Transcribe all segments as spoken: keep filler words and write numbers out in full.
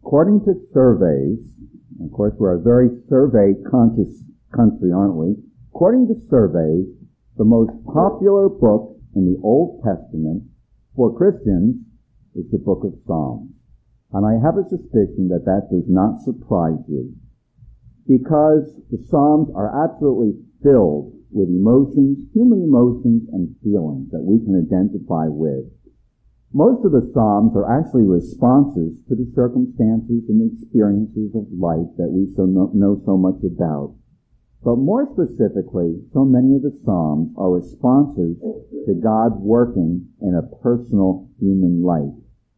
According to surveys, and of course we're a very survey-conscious country, aren't we? According to surveys, the most popular book in the Old Testament for Christians is the book of Psalms. And I have a suspicion that that does not surprise you, because the Psalms are absolutely filled with emotions, human emotions and feelings that we can identify with. Most of the Psalms are actually responses to the circumstances and experiences of life that we so know, know so much about. But more specifically, so many of the Psalms are responses to God working in a personal human life.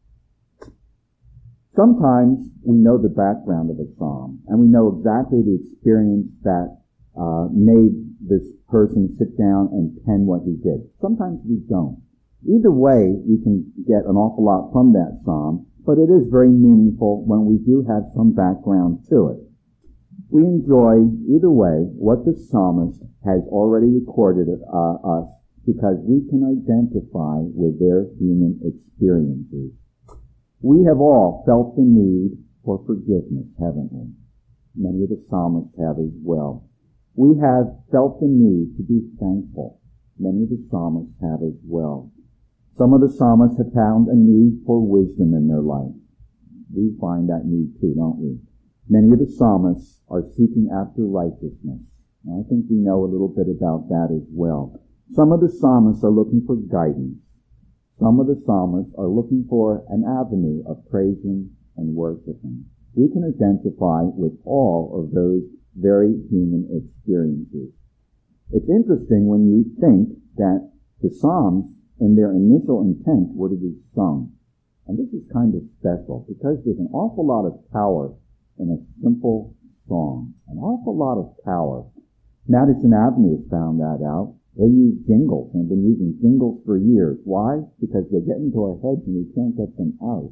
Sometimes we know the background of a psalm, and we know exactly the experience that uh, made this person sit down and pen what he did. Sometimes we don't. Either way, we can get an awful lot from that psalm, but it is very meaningful when we do have some background to it. We enjoy, either way, what the psalmist has already recorded uh, us, because we can identify with their human experiences. We have all felt the need for forgiveness, haven't we? Many of the psalmists have as well. We have felt the need to be thankful. Many of the psalmists have as well. Some of the psalmists have found a need for wisdom in their life. We find that need too, don't we? Many of the psalmists are seeking after righteousness. And I think we know a little bit about that as well. Some of the psalmists are looking for guidance. Some of the psalmists are looking for an avenue of praising and worshiping. We can identify with all of those very human experiences. It's interesting when you think that the Psalms, in their initial intent, were to be sung. And this is kind of special, because there's an awful lot of power in a simple song. An awful lot of power. Madison Avenue has found that out. They use jingles, and have been using jingles for years. Why? Because they get into our heads and we can't get them out.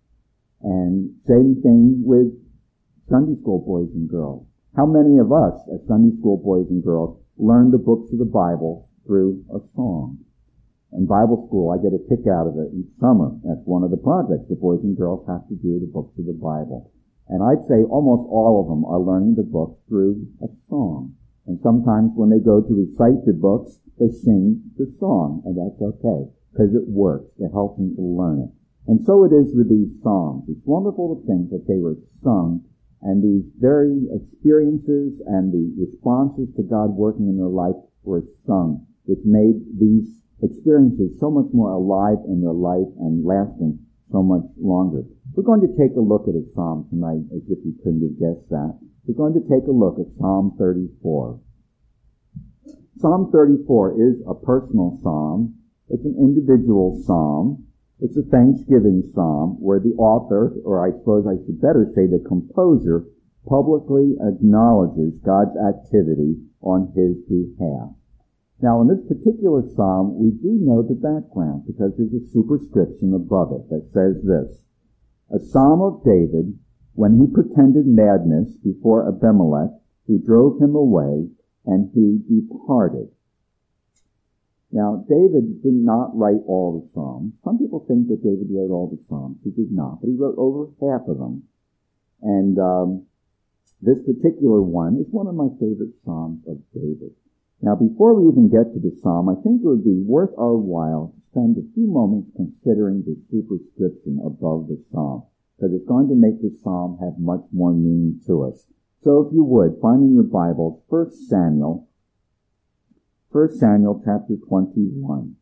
And same thing with Sunday school boys and girls. How many of us, as Sunday school boys and girls, learn the books of the Bible through a song? In Bible school, I get a kick out of it each summer. That's one of the projects. The boys and girls have to do the books of the Bible. And I'd say almost all of them are learning the book through a song. And sometimes when they go to recite the books, they sing the song, and that's okay, because it works. It helps them to learn it. And so it is with these songs. It's wonderful to think that they were sung, and these very experiences and the responses to God working in their life were sung, which made these experiences so much more alive in their life and lasting so much longer. We're going to take a look at a psalm tonight, as if you couldn't have guessed that. We're going to take a look at Psalm thirty-four. Psalm thirty-four is a personal psalm. It's an individual psalm. It's a thanksgiving psalm where the author, or I suppose I should better say the composer, publicly acknowledges God's activity on his behalf. Now, in this particular psalm, we do know the background, because there's a superscription above it that says this: a psalm of David, when he pretended madness before Abimelech, who drove him away, and he departed. Now, David did not write all the Psalms. Some people think that David wrote all the Psalms. He did not, but he wrote over half of them. And um, this particular one is one of my favorite Psalms of David. Now, before we even get to the Psalm, I think it would be worth our while to spend a few moments considering the superscription above the Psalm, because it's going to make the Psalm have much more meaning to us. So if you would, find in your Bible, First Samuel, First Samuel chapter twenty-one.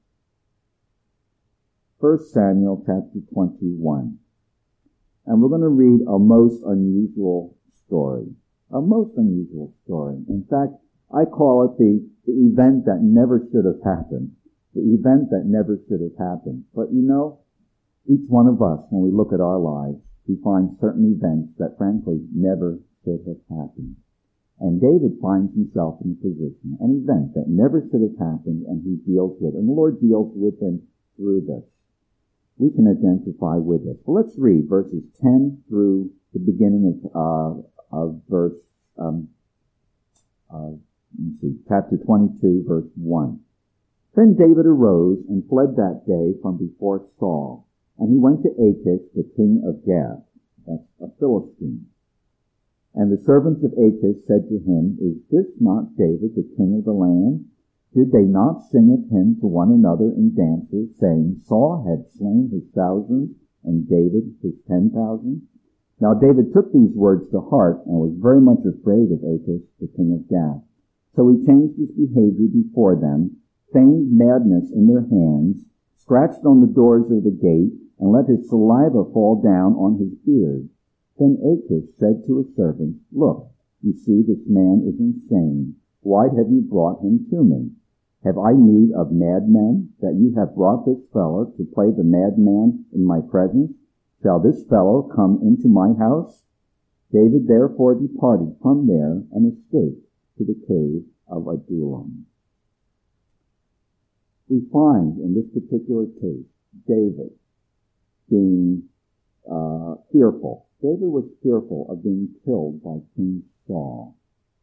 First Samuel chapter twenty-one. And we're going to read a most unusual story. A most unusual story. In fact, I call it the, the event that never should have happened. The event that never should have happened. But you know, each one of us, when we look at our lives, we find certain events that frankly never should have happened. And David finds himself in a position, an event that never should have happened, and he deals with it. And the Lord deals with him through this. We can identify with this. Well, let's read verses ten through the beginning of, uh, of verse, um, uh, let me see, chapter twenty-two, verse one. Then David arose and fled that day from before Saul, and he went to Achish, the king of Gath. That's a Philistines. And the servants of Achish said to him, Is this not David, the king of the land? Did they not sing of him to one another in dances, saying, Saul had slain his thousands, and David his ten thousand? Now David took these words to heart, and was very much afraid of Achish, the king of Gath. So he changed his behavior before them, feigned madness in their hands, scratched on the doors of the gate, and let his saliva fall down on his beard. Then Achish said to his servants, Look, you see this man is insane. Why have you brought him to me? Have I need of madmen, that you have brought this fellow to play the madman in my presence? Shall this fellow come into my house? David therefore departed from there and escaped to the cave of Adullam. We find in this particular case, David being uh, fearful. David was fearful of being killed by King Saul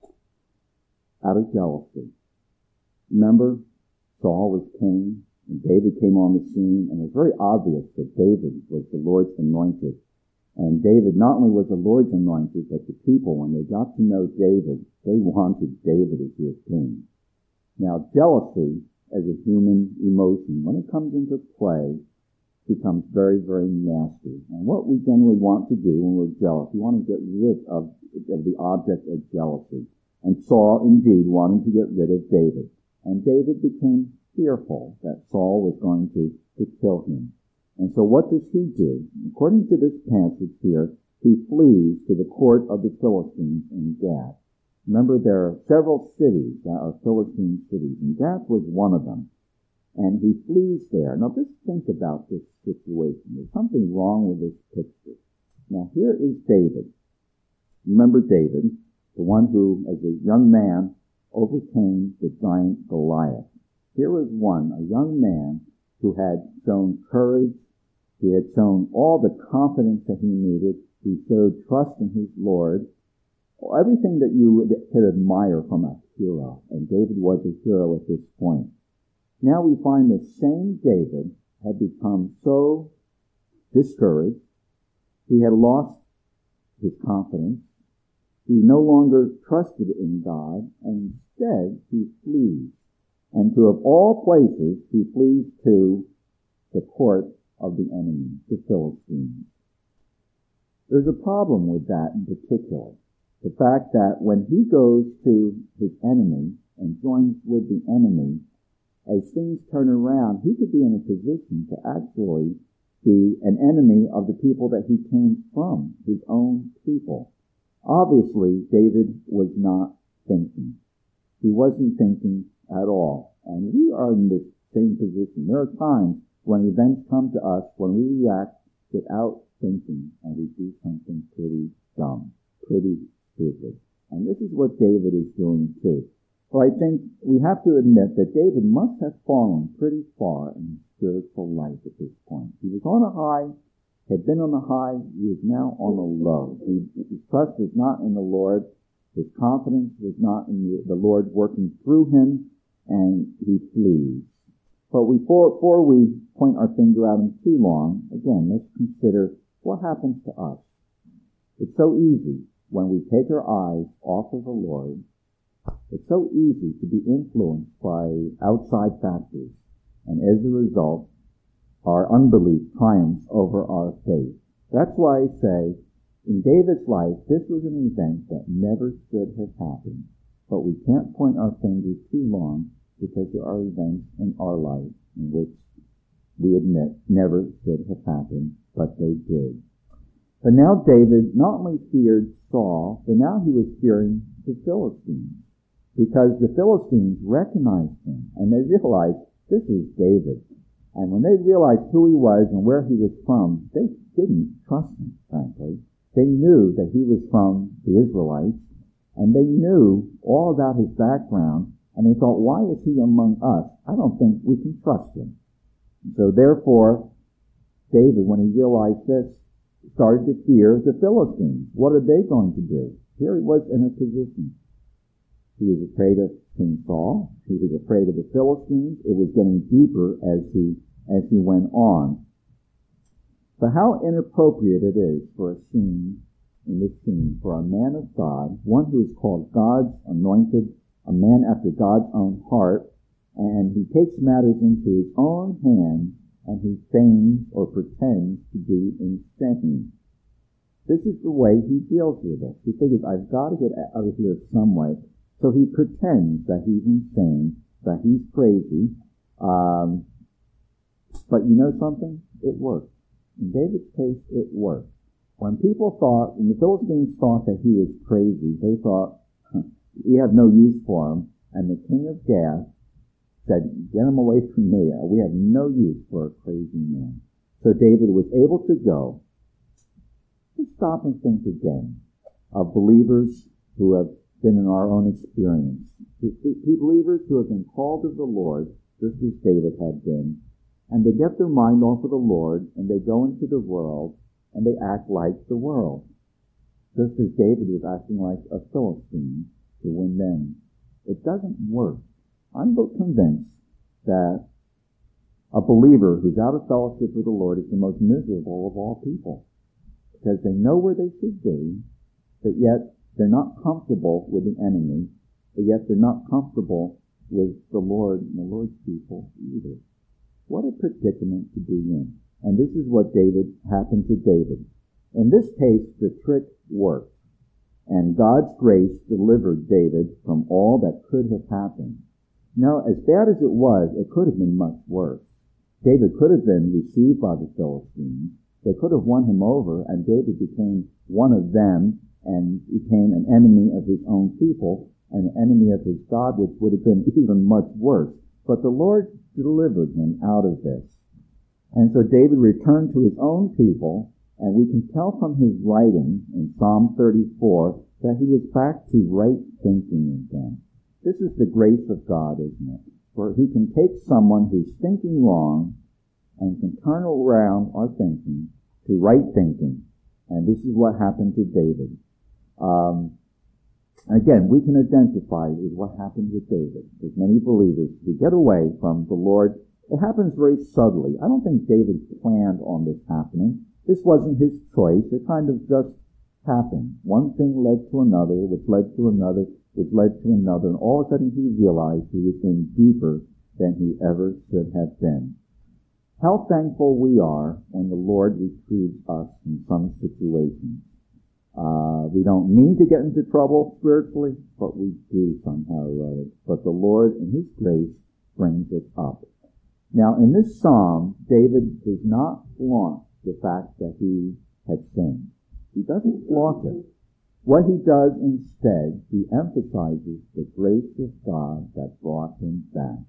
out of jealousy. Remember, Saul was king, and David came on the scene, and it was very obvious that David was the Lord's anointed. And David not only was the Lord's anointed, but the people, when they got to know David, they wanted David as their king. Now, jealousy, as a human emotion, when it comes into play, becomes very, very nasty. And what we generally want to do when we're jealous, we want to get rid of, of the object of jealousy. And Saul, indeed, wanted to get rid of David. And David became fearful that Saul was going to, to kill him. And so what does he do? According to this passage here, he flees to the court of the Philistines in Gath. Remember, there are several cities that are Philistine cities, and Gath was one of them. And he flees there. Now, just think about this situation. There's something wrong with this picture. Now, here is David. Remember David, the one who, as a young man, overcame the giant Goliath. Here was one, a young man, who had shown courage. He had shown all the confidence that he needed. He showed trust in his Lord. Everything that you could admire from a hero. And David was a hero at this point. Now we find the same David had become so discouraged. He had lost his confidence. He no longer trusted in God, and instead he flees. And to of all places, he flees to the court of the enemy, the Philistines. There's a problem with that in particular. The fact that when he goes to his enemy and joins with the enemy, as things turn around, he could be in a position to actually be an enemy of the people that he came from, his own people. Obviously, David was not thinking. He wasn't thinking at all. And we are in this same position. There are times when events come to us, when we react without thinking, and we do something pretty dumb, pretty stupid. And this is what David is doing too. So I think we have to admit that David must have fallen pretty far in his spiritual life at this point. He was on a high, had been on a high, he is now on a low. He, his trust was not in the Lord. His confidence was not in the, the Lord working through him, and he flees. But before, before we point our finger at him too long, again, let's consider what happens to us. It's so easy when we take our eyes off of the Lord. It's so easy to be influenced by outside factors, and as a result, our unbelief triumphs over our faith. That's why I say, in David's life, this was an event that never should have happened. But we can't point our finger too long, because there are events in our life in which we admit never should have happened, but they did. But now David not only feared Saul, but now he was fearing the Philistines, because the Philistines recognized him, and they realized this is David. And when they realized who he was and where he was from, they didn't trust him, frankly. They knew that he was from the Israelites, and they knew all about his background, and they thought, why is he among us? I don't think we can trust him. And so therefore, David, when he realized this, started to fear the Philistines. What are they going to do? Here he was in a position. He was afraid of King Saul. He was afraid of the Philistines. It was getting deeper as he, as he went on. But how inappropriate it is for a scene in this scene for a man of God, one who is called God's anointed, a man after God's own heart, and he takes matters into his own hands, and he feigns or pretends to be insane. This is the way he deals with it. He figures, I've got to get out of here some way. So he pretends that he's insane, that he's crazy. Um, but you know something? It worked. In David's case, it worked. When people thought, when the Philistines thought that he was crazy, they thought, huh, we have no use for him. And the king of Gath said, get him away from me. We have no use for a crazy man. So David was able to go. Let's stop and think again of believers who have been in our own experience. Believers who have been called of the Lord, just as David had been, and they get their mind off of the Lord, and they go into the world, and they act like the world, just as David was acting like a Philistine to win them. It doesn't work. I'm convinced that a believer who's out of fellowship with the Lord is the most miserable of all people, because they know where they should be, but yet they're not comfortable with the enemy, but yet they're not comfortable with the Lord and the Lord's people either. What a predicament to be in. And this is what David happened to David. In this case, the trick worked, and God's grace delivered David from all that could have happened. Now, as bad as it was, it could have been much worse. David could have been received by the Philistines. They could have won him over, and David became one of them and became an enemy of his own people, an enemy of his God, which would have been even much worse. But the Lord delivered him out of this. And so David returned to his own people, and we can tell from his writing in Psalm thirty-four that he was back to right thinking again. This is the grace of God, isn't it? Where he can take someone who's thinking wrong and can turn around our thinking to right thinking. And this is what happened to David. Um, again, we can identify with what happened with David. There's many believers who get away from the Lord. It happens very subtly. I don't think David planned on this happening. This wasn't his choice. It kind of just happened. One thing led to another, which led to another, which led to another, and all of a sudden he realized he was in deeper than he ever should have been. How thankful we are when the Lord retrieves us in some situations. Uh, we don't mean to get into trouble spiritually, but we do somehow or other. But the Lord, in His grace, brings us up. Now, in this psalm, David does not flaunt the fact that he had sinned. He doesn't flaunt it. What he does instead, he emphasizes the grace of God that brought him back.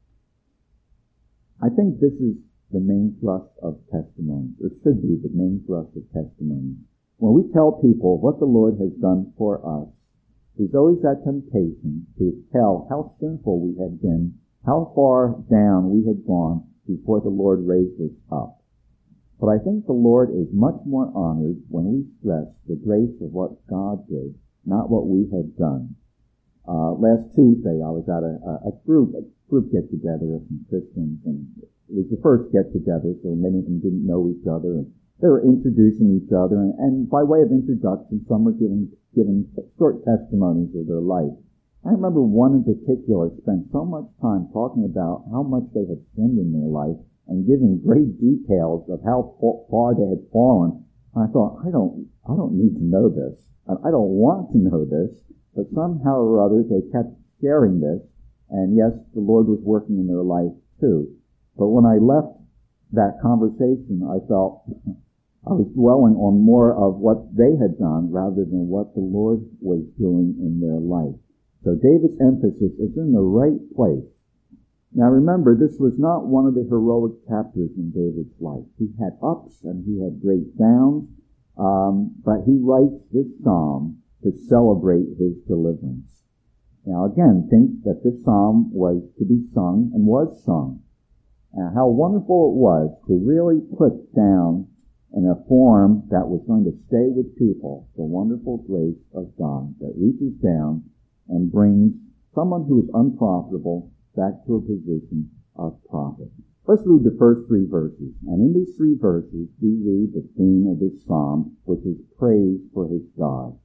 I think this is the main thrust of testimony. It should be the main thrust of testimony. When we tell people what the Lord has done for us, there's always that temptation to tell how sinful we had been, how far down we had gone before the Lord raised us up. But I think the Lord is much more honored when we stress the grace of what God did, not what we had done. Uh, last Tuesday, I was at a, a group, a group get-together of some Christians, and it was the first get-together, so many of them didn't know each other, and they were introducing each other, and, and by way of introduction, some were giving, giving short testimonies of their life. I remember one in particular spent so much time talking about how much they had sinned in their life, and giving great details of how far they had fallen. And I thought, I don't, I don't need to know this. I don't want to know this. But somehow or other, they kept sharing this. And yes, the Lord was working in their life too. But when I left that conversation, I felt I was dwelling on more of what they had done rather than what the Lord was doing in their life. So David's emphasis is in the right place. Now remember, this was not one of the heroic chapters in David's life. He had ups and he had great downs, um, but he writes this psalm to celebrate his deliverance. Now again, think that this psalm was to be sung and was sung. And how wonderful it was to really put down in a form that was going to stay with people the wonderful grace of God that reaches down and brings someone who is unprofitable back to a position of profit. Let's read the first three verses. And in these three verses, we read the theme of this psalm, which is praise for his God.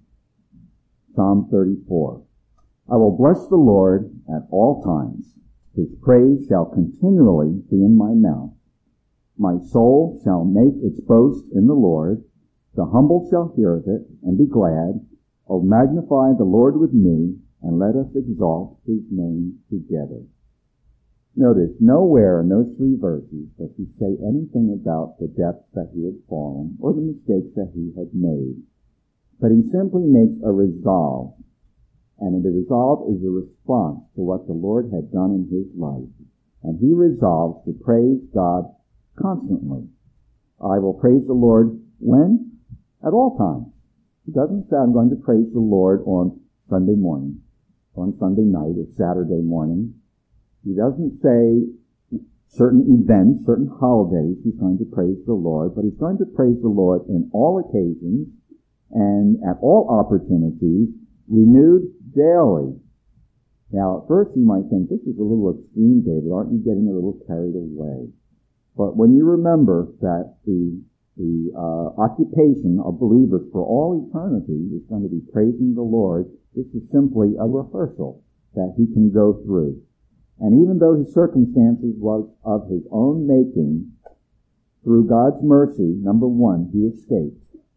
Psalm thirty-four. I will bless the Lord at all times. His praise shall continually be in my mouth. My soul shall make its boast in the Lord. The humble shall hear of it and be glad. O magnify the Lord with me, and let us exalt his name together. Notice, nowhere in those three verses does he say anything about the depths that he had fallen or the mistakes that he had made. But he simply makes a resolve, and the resolve is a response to what the Lord had done in his life. And he resolves to praise God constantly. I will praise the Lord when? At all times. He doesn't say, I'm going to praise the Lord on Sunday morning, on Sunday night, or Saturday morning. He doesn't say certain events, certain holidays, he's going to praise the Lord, but he's going to praise the Lord in all occasions and at all opportunities, renewed daily. Now, at first you might think, this is a little extreme, David. Aren't you getting a little carried away? But when you remember that the the uh, occupation of believers for all eternity is going to be praising the Lord, this is simply a rehearsal that he can go through. And even though his circumstances was of his own making, through God's mercy, number one, he escaped.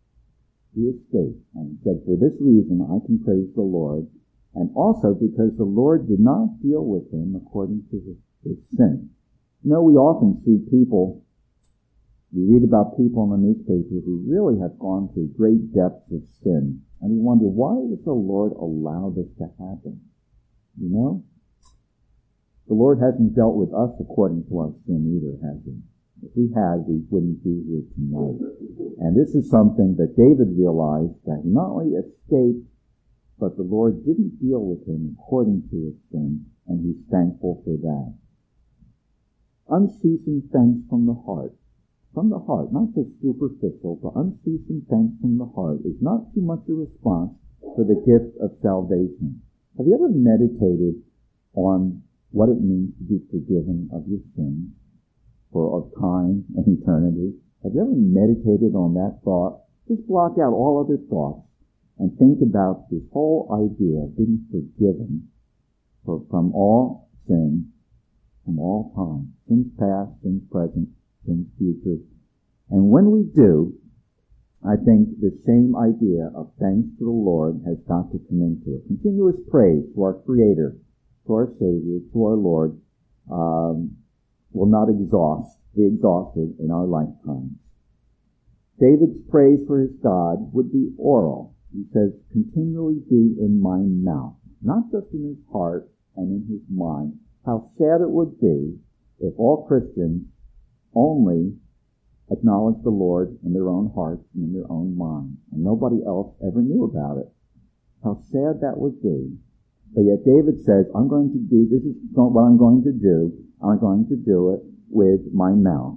He escaped. And he said, for this reason I can praise the Lord. And also because the Lord did not deal with him according to his, his sin. You know, we often see people, we read about people in the newspaper who really have gone to great depths of sin. And we wonder, why does the Lord allow this to happen? You know? The Lord hasn't dealt with us according to our sin either, has he? If we had, we wouldn't be here tonight. And this is something that David realized, that he not only escaped, but the Lord didn't deal with him according to his sin, and he's thankful for that. Unceasing thanks from the heart. From the heart, not just superficial, but unceasing thanks from the heart is not too much a response for the gift of salvation. Have you ever meditated on what it means to be forgiven of your sins for all time and eternity? Have you ever meditated on that thought? Just block out all other thoughts and think about this whole idea of being forgiven for, from all sin, from all time, sins past, sins present, sins future. And when we do, I think the same idea of thanks to the Lord has got to come into it. Continuous praise to our Creator, to our Savior, to our Lord, um, will not exhaust, be exhausted in our lifetimes. David's praise for his God would be oral. He says, continually be in my mouth, not just in his heart and in his mind. How sad it would be if all Christians only acknowledged the Lord in their own hearts and in their own minds, and nobody else ever knew about it. How sad that would be. But yet David says, I'm going to do, this is what I'm going to do. I'm going to do it with my mouth.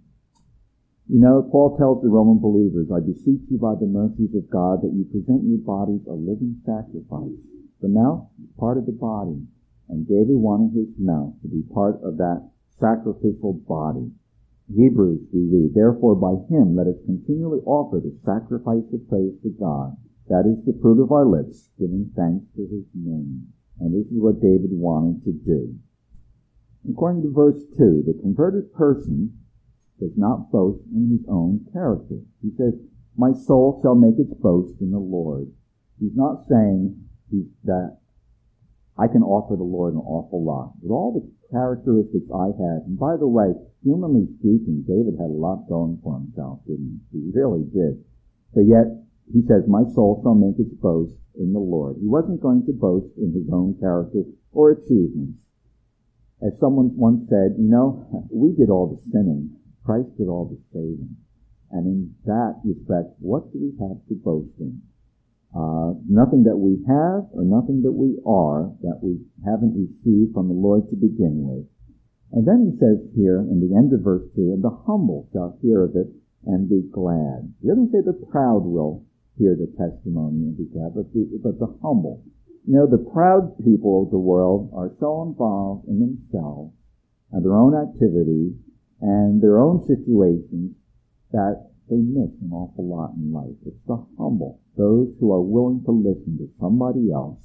You know, Paul tells the Roman believers, I beseech you by the mercies of God that you present your bodies a living sacrifice. The mouth is part of the body, and David wanted his mouth to be part of that sacrificial body. Hebrews, we read, therefore by him let us continually offer the sacrifice of praise to God. That is the fruit of our lips, giving thanks to his name. And this is what David wanted to do. According to verse two, the converted person does not boast in his own character. He says, my soul shall make its boast in the Lord. He's not saying he's, that I can offer the Lord an awful lot. With all the characteristics I had, and by the way, humanly speaking, David had a lot going for himself, didn't he? He really did. But yet, he says, my soul shall make its boast in the Lord. He wasn't going to boast in his own character or achievements. As someone once said, you know, we did all the sinning. Christ did all the saving. And in that respect, what do we have to boast in? Uh, nothing that we have or nothing that we are that we haven't received from the Lord to begin with. And then he says here in the end of verse two, and the humble shall hear of it and be glad. He doesn't say the proud will hear the testimony and be glad, but the, but the humble. You know, the proud people of the world are so involved in themselves and their own activities and their own situations that they miss an awful lot in life. It's the humble, those who are willing to listen to somebody else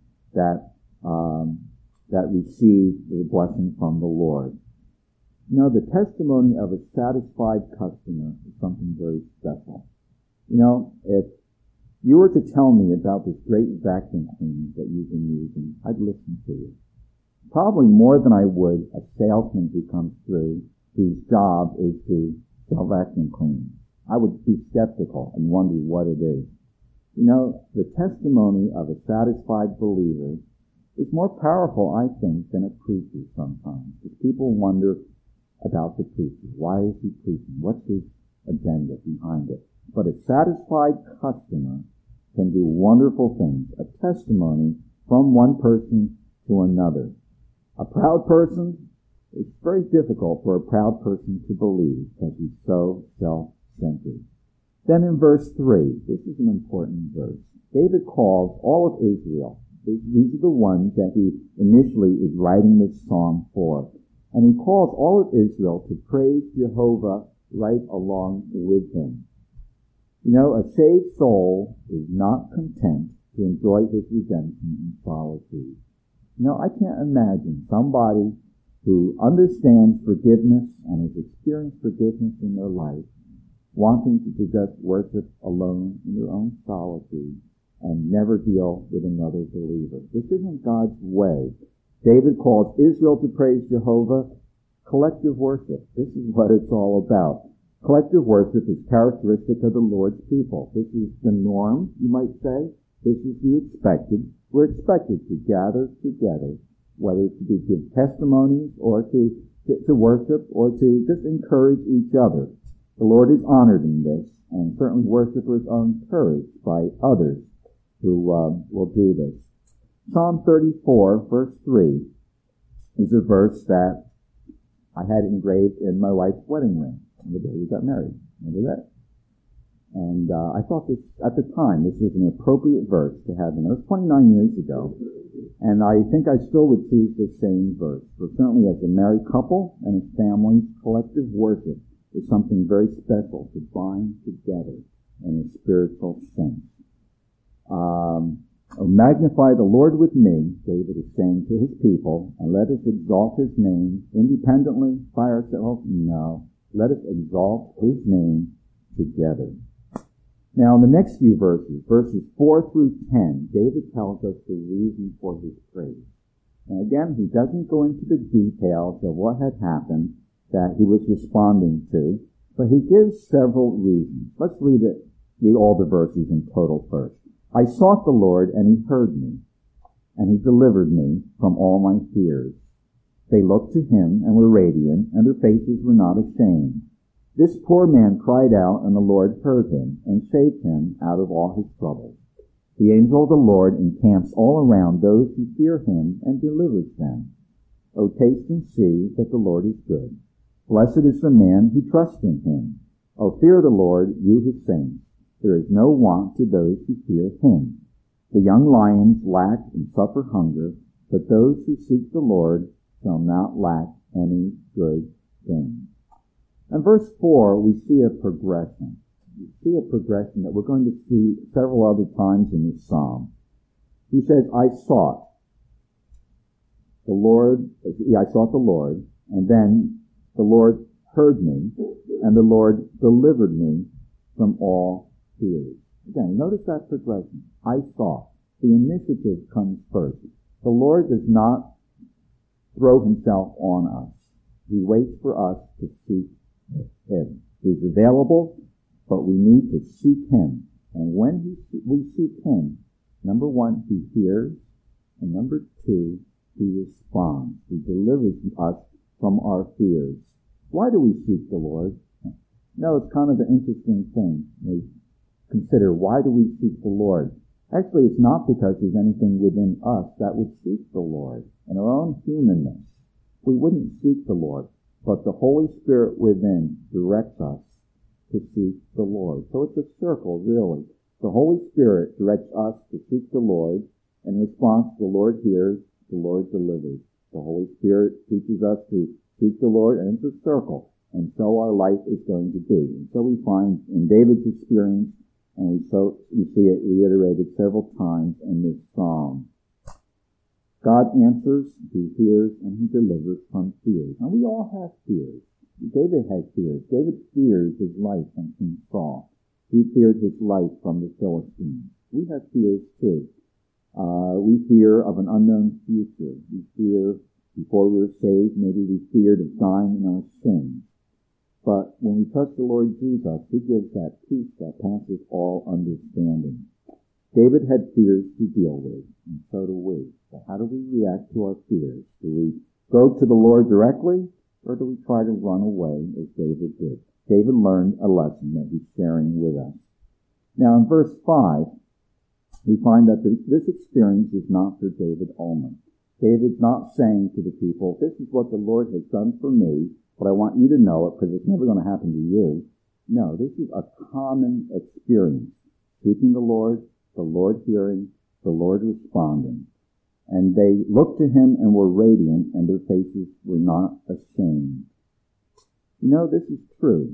that um, that receive the blessing from the Lord. You know, the testimony of a satisfied customer is something very special. You know, if you were to tell me about this great vacuum cleaner that you've been using, I'd listen to you. Probably more than I would a salesman who comes through whose job is to sell vacuum cleaners. I would be skeptical and wonder what it is. You know, the testimony of a satisfied believer is more powerful, I think, than a preacher sometimes. Because people wonder about the preacher. Why is he preaching? What's his agenda behind it? But a satisfied customer can do wonderful things. A testimony from one person to another. A proud person, it's very difficult for a proud person to believe because he's so self-centered. Then in verse three, this is an important verse. David calls all of Israel. These are the ones that he initially is writing this psalm for. And he calls all of Israel to praise Jehovah right along with him. You know, a saved soul is not content to enjoy his redemption in solitude. You know, I can't imagine somebody who understands forgiveness and has experienced forgiveness in their life wanting to just worship alone in their own solitude and never deal with another believer. This isn't God's way. David calls Israel to praise Jehovah. Collective worship. This is what it's all about. Collective worship is characteristic of the Lord's people. This is the norm, you might say. This is the expected. We're expected to gather together, whether to be, give testimonies or to, to, to worship or to just encourage each other. The Lord is honored in this, and certainly worshipers are encouraged by others who um, will do this. Psalm thirty-four, verse three, is a verse that I had engraved in my wife's wedding ring on the day we got married. Remember that? And uh, I thought this, at the time, this was an appropriate verse to have in there. It was twenty-nine years ago, and I think I still would choose the same verse. For certainly as a married couple and as families, collective worship is something very special to bind together in a spiritual sense. Um, oh, magnify the Lord with me, David is saying to his people, and let us exalt his name independently by ourselves. No, let us exalt his name together. Now, in the next few verses, verses four through ten, David tells us the reason for his praise. And again, he doesn't go into the details of what had happened that he was responding to, but he gives several reasons. Let's read it, read all the verses in total first. I sought the Lord, and he heard me, and he delivered me from all my fears. They looked to him and were radiant, and their faces were not ashamed. This poor man cried out, and the Lord heard him, and saved him out of all his troubles. The angel of the Lord encamps all around those who fear him, and delivers them. O taste and see that the Lord is good. Blessed is the man who trusts in him. O fear the Lord, you his saints. There is no want to those who fear him. The young lions lack and suffer hunger, but those who seek the Lord shall not lack any good thing. In verse four, we see a progression. We see a progression that we're going to see several other times in this psalm. He says, I sought the Lord, yeah, I sought the Lord, and then the Lord heard me, and the Lord delivered me from all fears. Again, notice that progression. I sought. The initiative comes first. The Lord does not throw himself on us. He waits for us to seek him. He's available, but we need to seek him. And when he, we seek him, number one, he hears, and number two, he responds. He delivers us from our fears. Why do we seek the Lord? No, it's kind of an interesting thing. We consider, why do we seek the Lord? Actually, it's not because there's anything within us that would seek the Lord. In our own humanness, we wouldn't seek the Lord. But the Holy Spirit within directs us to seek the Lord. So it's a circle, really. The Holy Spirit directs us to seek the Lord. In response, the Lord hears, the Lord delivers. The Holy Spirit teaches us to seek the Lord, and it's a circle. And so our life is going to be. And so we find in David's experience, and we, so, we see it reiterated several times in this psalm. God answers, he hears, and he delivers from fears. And we all have fears. David has fears. David fears his life from King Saul. He feared his life from the Philistines. We have fears too. Uh, we fear of an unknown future. We fear, before we were saved, maybe we feared of dying in our sins. But when we trust the Lord Jesus, he gives that peace that passes all understanding. David had fears to deal with, and so do we. So how do we react to our fears? Do we go to the Lord directly, or do we try to run away as David did? David learned a lesson that he's sharing with us. Now in verse five, we find that the, this experience is not for David only. David's not saying to the people, this is what the Lord has done for me, but I want you to know it because it's never going to happen to you. No, this is a common experience. Seeking the Lord, the Lord hearing, the Lord responding. And they looked to him and were radiant, and their faces were not ashamed. You know, this is true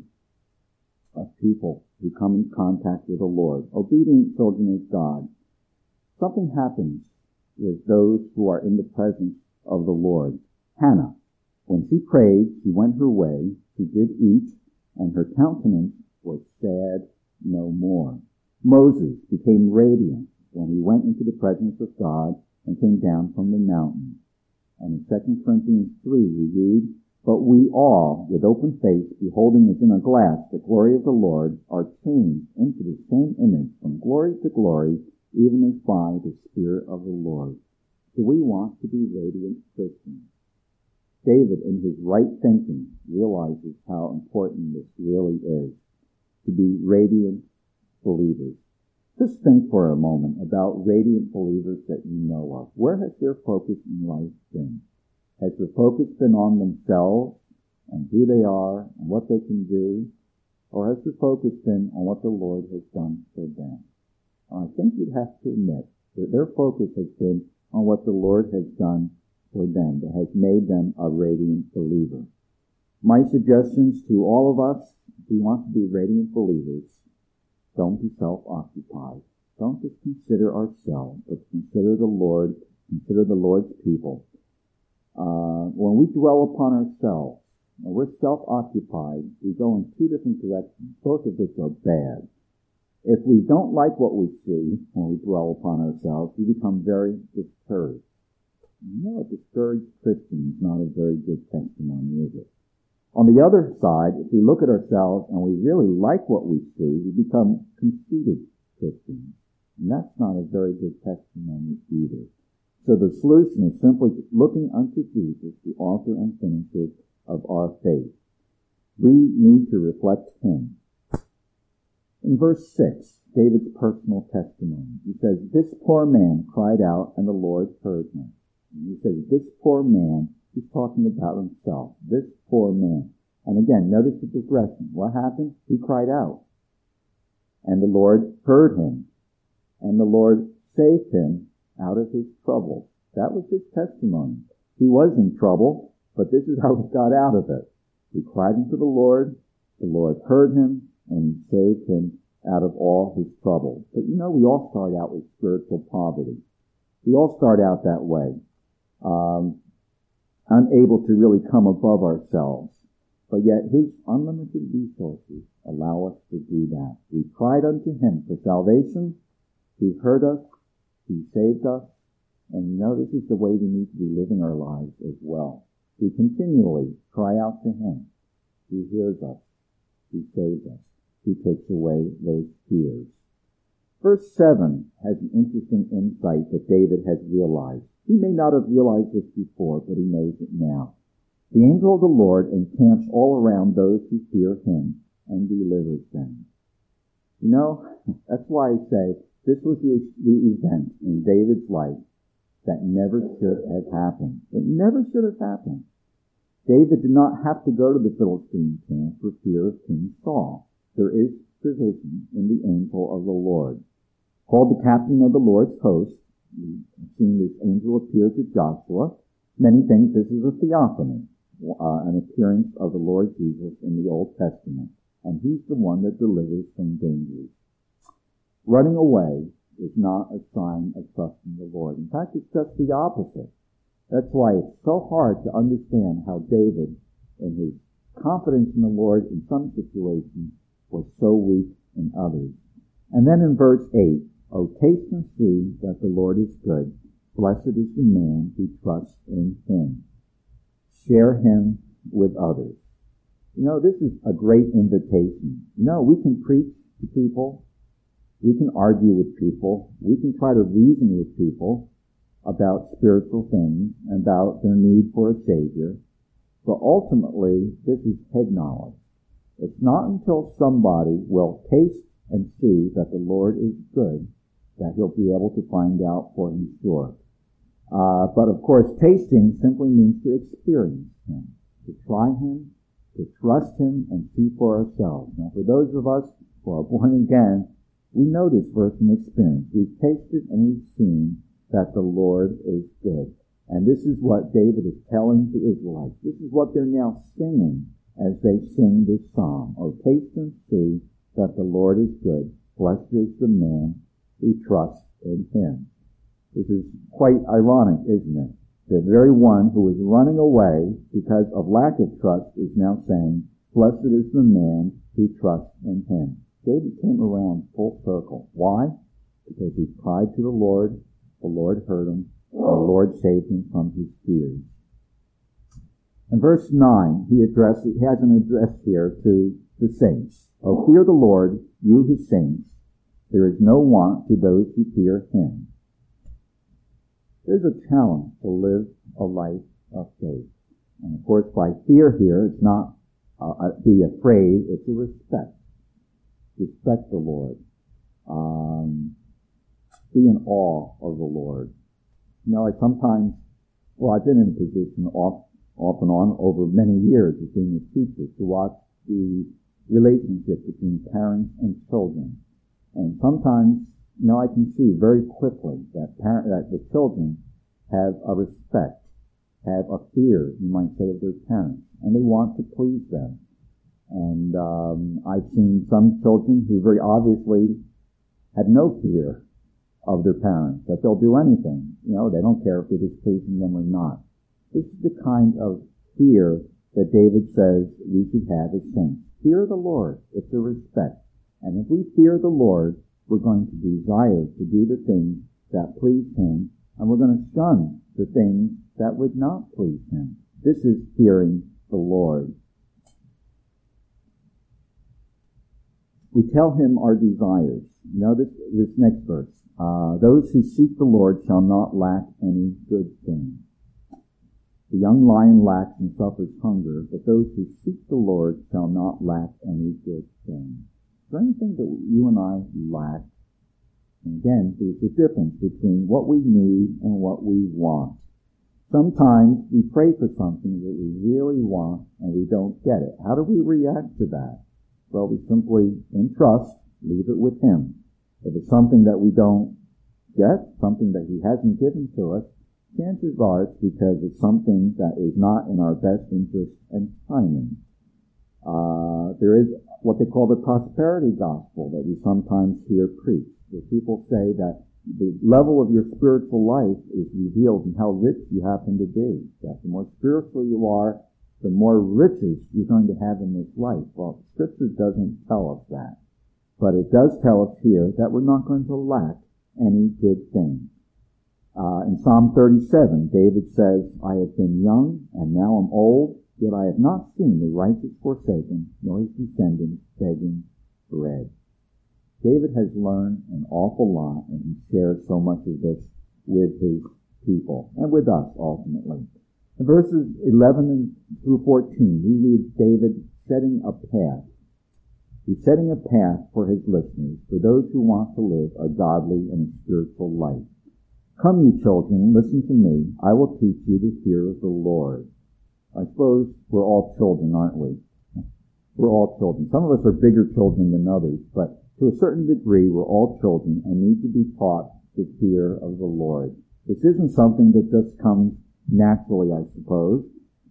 of people who come in contact with the Lord, obedient children of God. Something happens with those who are in the presence of the Lord. Hannah, when she prayed, she went her way, she did eat, and her countenance was sad no more. Moses became radiant when he went into the presence of God and came down from the mountain. And in Second Corinthians three we read, but we all, with open face, beholding as in a glass the glory of the Lord, are changed into the same image from glory to glory, even as by the Spirit of the Lord. Do we want to be radiant Christians? David, in his right thinking, realizes how important this really is, to be radiant believers. Just think for a moment about radiant believers that you know of. Where has their focus in life been? Has their focus been on themselves and who they are and what they can do? Or has their focus been on what the Lord has done for them? I think you'd have to admit that their focus has been on what the Lord has done for them, that has made them a radiant believer. My suggestions to all of us, if we want to be radiant believers, don't be self-occupied. Don't just consider ourselves, but consider the Lord, consider the Lord's people. Uh, when we dwell upon ourselves, when we're self-occupied, we go in two different directions, both of which are bad. If we don't like what we see when we dwell upon ourselves, we become very discouraged. You know, a discouraged Christian is not a very good testimony, is it? On the other side, if we look at ourselves and we really like what we see, we become conceited Christians. And that's not a very good testimony either. So the solution is simply looking unto Jesus, the author and finisher of our faith. We need to reflect him. In verse six, David's personal testimony. He says, this poor man cried out, and the Lord heard him. And he says, this poor man, he's talking about himself. This poor man. And again, notice the progression. What happened? He cried out. And the Lord heard him. And the Lord saved him out of his trouble. That was his testimony. He was in trouble, but this is how he got out of it. He cried unto the Lord. The Lord heard him and saved him out of all his trouble. But you know, we all start out with spiritual poverty. We all start out that way. Um, unable to really come above ourselves. But yet his unlimited resources allow us to do that. We cried unto him for salvation. He heard us. He saved us. And you know, this is the way we need to be living our lives as well. We continually cry out to him. He hears us. He saves us. He takes away those fears. Verse seven has an interesting insight that David has realized. He may not have realized this before, but he knows it now. The angel of the Lord encamps all around those who fear him and delivers them. You know, that's why I say this was the, the event in David's life that never should have happened. It never should have happened. David did not have to go to the Philistine camp for fear of King Saul. There is provision in the angel of the Lord. Called the captain of the Lord's host, we've seen this angel appear to Joshua. Many think this is a theophany. uh, an appearance of the Lord Jesus in the Old Testament, and he's the one that delivers from dangers. Running away is not a sign of trusting the Lord. In fact, it's just the opposite. That's why it's so hard to understand how David, in his confidence in the Lord in some situations, was so weak in others. And then in verse eight, "O taste and see that the Lord is good. Blessed is the man who trusts in him." Share him with others. You know, this is a great invitation. You know, we can preach to people. We can argue with people. We can try to reason with people about spiritual things, about their need for a Savior. But ultimately, this is head knowledge. It's not until somebody will taste and see that the Lord is good that he'll be able to find out for himself. Uh, but of course, tasting simply means to experience him, to try him, to trust him, and see for ourselves. Now, for those of us who are born again, we know this verse from experience. We've tasted and we've seen that the Lord is good. And this is what David is telling the Israelites. This is what they're now singing as they sing this psalm. "O taste and see that the Lord is good. Blessed is the man who trusts in him." This is quite ironic, isn't it? The very one who was running away because of lack of trust is now saying, "Blessed is the man who trusts in him." David came around full circle. Why? Because he cried to the Lord, the Lord heard him, and the Lord saved him from his fears. In verse nine, he addresses, he has an address here to the saints. "O fear the Lord, you his saints. There is no want to those who fear him." There's a challenge to live a life of faith. And of course, by fear here, it's not uh, be afraid, it's a respect. Respect the Lord. Um, be in awe of the Lord. You know, I sometimes, well, I've been in a position off, off and on over many years as being a teacher to watch the relationship between parents and children. And sometimes, you know, I can see very quickly that parent, that the children have a respect, have a fear, you might say, of their parents, and they want to please them. And um, I've seen some children who very obviously had no fear of their parents, that they'll do anything. You know, they don't care if they're displeasing them or not. This is the kind of fear that David says we should have as saints. Fear the Lord. It's a respect. And if we fear the Lord, we're going to desire to do the things that please him, and we're going to shun the things that would not please him. This is fearing the Lord. We tell him our desires. You know, this, this next verse. Uh, those who seek the Lord shall not lack any good thing. The young lion lacks and suffers hunger, but those who seek the Lord shall not lack any good thing. Is there anything that you and I lack? And again, there's a difference between what we need and what we want. Sometimes we pray for something that we really want and we don't get it. How do we react to that? Well, we simply, in trust, leave it with him. If it's something that we don't get, something that he hasn't given to us, chances are it's because it's something that is not in our best interest and timing. Uh, there is what they call the prosperity gospel that we sometimes hear preached, where people say that the level of your spiritual life is revealed in how rich you happen to be. That the more spiritual you are, the more riches you're going to have in this life. Well, Scripture doesn't tell us that. But it does tell us here that we're not going to lack any good thing. Uh, in Psalm thirty-seven, David says, "I have been young, and now am old, yet I have not seen the righteous forsaken, nor his descendants begging bread." David has learned an awful lot, and he shares so much of this with his people, and with us, ultimately. In verses eleven through fourteen, we read David setting a path. He's setting a path for his listeners, for those who want to live a godly and spiritual life. "Come, you children, listen to me. I will teach you the fear of the Lord." I suppose we're all children, aren't we? We're all children. Some of us are bigger children than others, but to a certain degree, we're all children and need to be taught the fear of the Lord. This isn't something that just comes naturally, I suppose,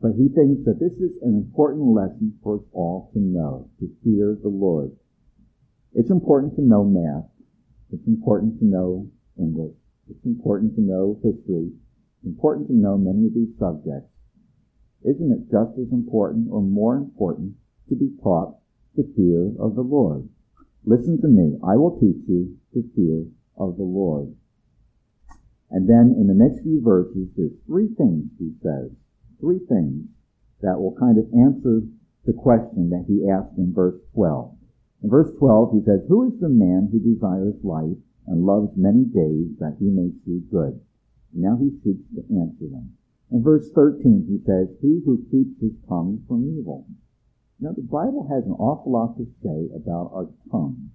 But he thinks that this is an important lesson for us all to know, to fear the Lord. It's important to know math. It's important to know English. It's important to know history. It's important to know many of these subjects. Isn't it just as important or more important to be taught the fear of the Lord? Listen to me. I will teach you the fear of the Lord. And then in the next few verses, there's three things he says. Three things that will kind of answer the question that he asked in verse twelve. In verse twelve, he says, "Who is the man who desires life and loves many days that he may see good?" Now he seeks to answer them. In verse thirteen, he says, "He who keeps his tongue from evil." Now, the Bible has an awful lot to say about our tongue.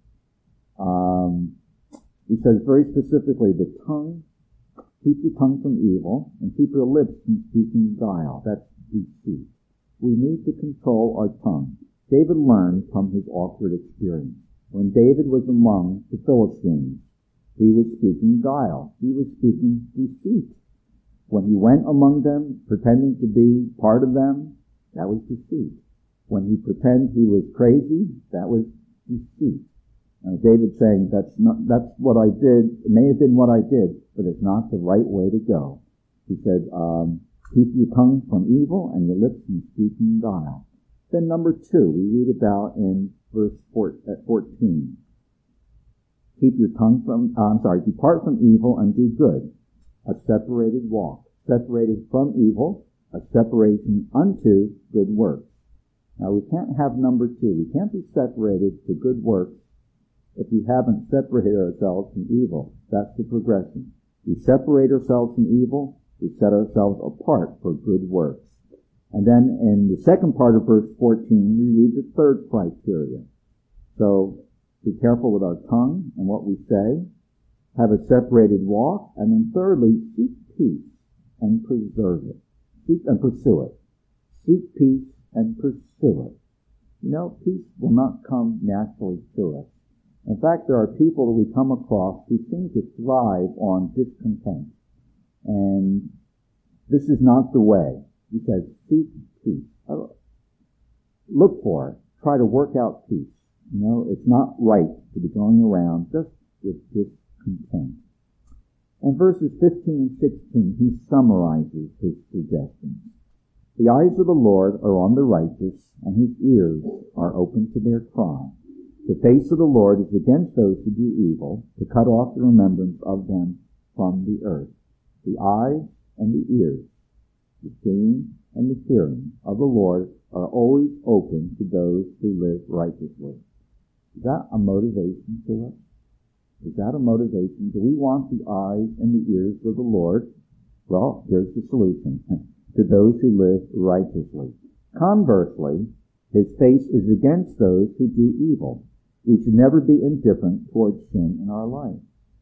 Um, he says very specifically, the tongue, keep your tongue from evil, and keep your lips from speaking guile. That's deceit. We need to control our tongue. David learned from his awkward experience. When David was among the Philistines, he was speaking guile. He was speaking deceit. When he went among them, pretending to be part of them, that was deceit. When he pretended he was crazy, that was deceit. Uh, David saying, that's not, that's what I did. It may have been what I did, but it's not the right way to go. He said, um, keep your tongue from evil and your lips from speaking guile. Then number two, we read about in verse fourteen. Keep your tongue from, uh, I'm sorry, depart from evil and do good. A separated walk. Separated from evil, a separation unto good works. Now we can't have number two. We can't be separated to good works if we haven't separated ourselves from evil. That's the progression. We separate ourselves from evil, we set ourselves apart for good works. And then in the second part of verse fourteen, we read the third criteria. So be careful with our tongue and what we say, have a separated walk, and then thirdly, seek peace and preserve it. Seek and pursue it. Seek peace and pursue it. You know, peace will not come naturally to us. In fact, there are people that we come across who seem to thrive on discontent. And this is not the way. He says, seek peace. Look for it. Try to work out peace. You know, it's not right to be going around just with discontent. In verses fifteen and sixteen, he summarizes his suggestions. The eyes of the Lord are on the righteous, and his ears are open to their cry. The face of the Lord is against those who do evil, to cut off the remembrance of them from the earth. The eyes and the ears, the seeing and the hearing of the Lord are always open to those who live righteously. Is that a motivation to us? Is that a motivation? Do we want the eyes and the ears of the Lord? Well, here's the solution. To those who live righteously. Conversely, his face is against those who do evil. We should never be indifferent towards sin in our life.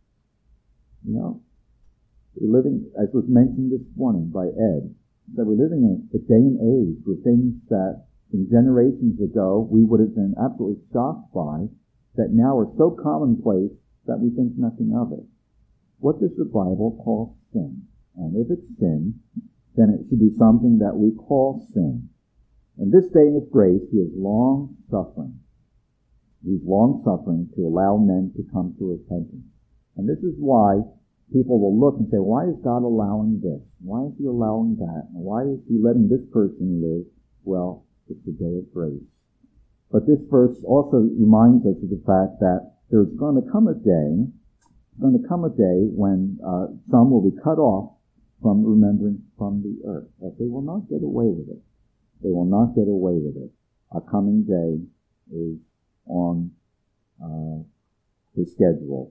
You know, we're living, as was mentioned this morning by Ed, that we're living in a day and age where things that in generations ago we would have been absolutely shocked by, that now are so commonplace that we think nothing of it. What does the Bible call sin? And if it's sin, then it should be something that we call sin. In this day of grace, he is long suffering. He's long suffering to allow men to come to repentance. And this is why people will look and say, why is God allowing this? Why is he allowing that? And why is he letting this person live? Well, it's the day of grace. But this verse also reminds us of the fact that there's going to come a day, going to come a day when uh, some will be cut off from remembrance from the earth. But they will not get away with it. They will not get away with it. A coming day is on uh, the schedule.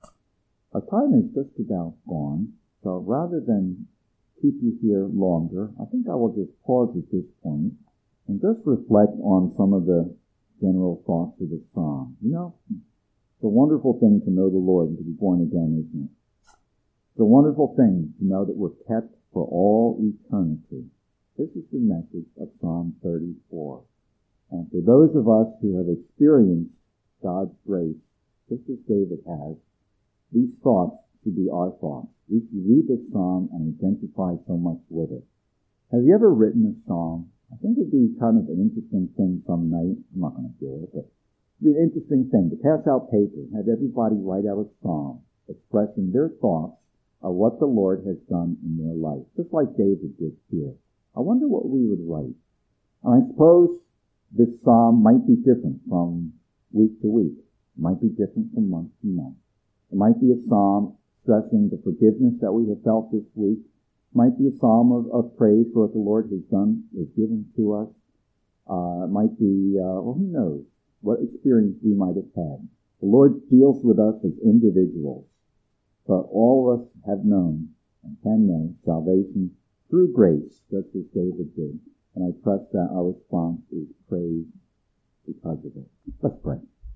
Our time is just about gone, so rather than keep you here longer, I think I will just pause at this point and just reflect on some of the general thoughts of the psalm. You know, it's a wonderful thing to know the Lord and to be born again, isn't it? It's a wonderful thing to know that we're kept for all eternity. This is the message of Psalm thirty-four. And for those of us who have experienced God's grace, just as David has, these thoughts should be our thoughts. We should read this psalm and identify so much with it. Have you ever written a psalm? I think it'd be kind of an interesting thing some night. I'm not going to do it, but it'd be an interesting thing to pass out paper, have everybody write out a psalm expressing their thoughts of what the Lord has done in their life, just like David did here. I wonder what we would write. And I suppose this psalm might be different from week to week. It might be different from month to month. It might be a psalm stressing the forgiveness that we have felt this week. It might be a psalm of, of praise for what the Lord has done, has given to us. Uh, it might be, uh, well, who knows what experience we might have had. The Lord deals with us as individuals, but all of us have known and can know salvation through grace, just as David did. And I trust that our response is praise because of it. Let's pray.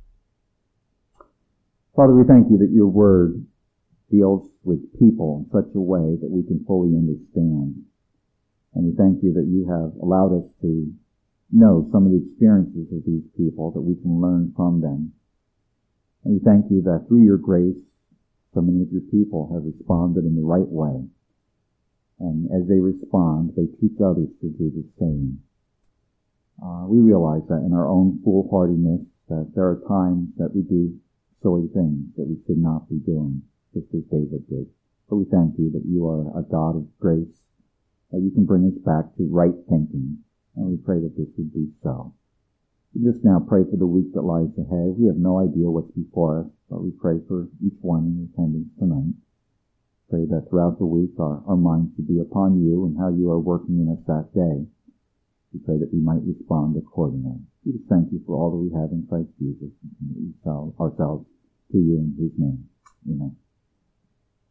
Father, we thank you that your word deals with people in such a way that we can fully understand. And we thank you that you have allowed us to know some of the experiences of these people, that we can learn from them. And we thank you that through your grace, so many of your people have responded in the right way. And as they respond, they teach others to do the same. Uh, we realize that in our own foolhardiness, that there are times that we do silly things that we should not be doing, just as David did. But we thank you that you are a God of grace, that you can bring us back to right thinking. And we pray that this would be so. We just now pray for the week that lies ahead. We have no idea what's before us, but we pray for each one in attendance tonight. Pray that throughout the week our, our minds would be upon you and how you are working in us that day. We pray that we might respond accordingly. We just thank you for all that we have in Christ Jesus, and we sell ourselves to you in his name. Amen.